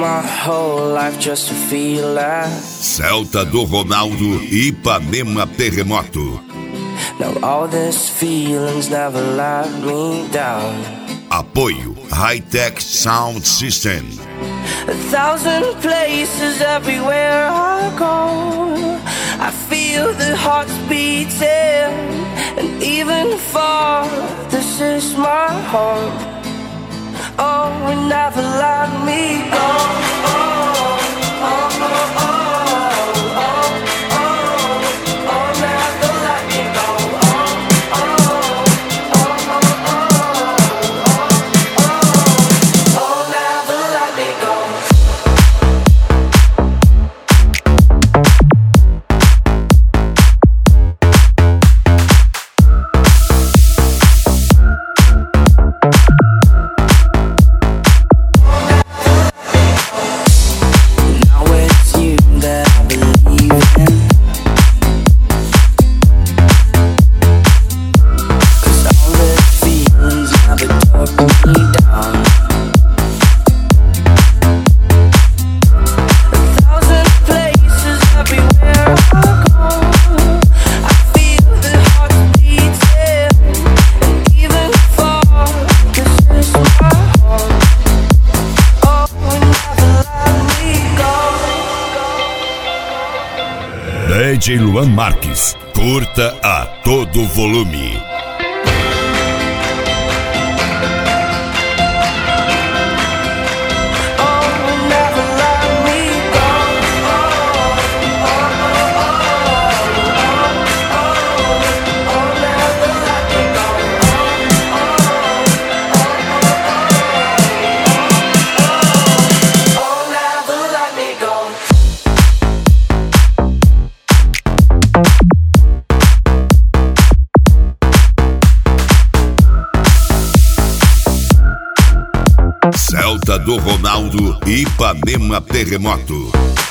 my whole life just to feel that. Celta do Ronaldo, Ipanema Terremoto. Now all these feelings never let me down. Apoio High-Tech Sound System. 1,000 places everywhere I go, I feel the hearts beating, and even far, this is my home. Oh, and never let me go. Oh, oh, oh, oh. DJ Luan Marques, curta a todo volume. Celta do Ronaldo, Ipanema Terremoto.